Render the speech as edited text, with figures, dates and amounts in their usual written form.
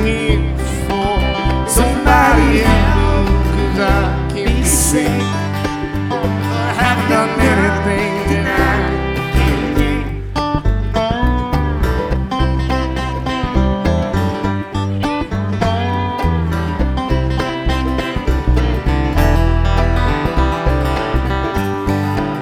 it for somebody else, 'cause I can't be sick. I haven't done anything that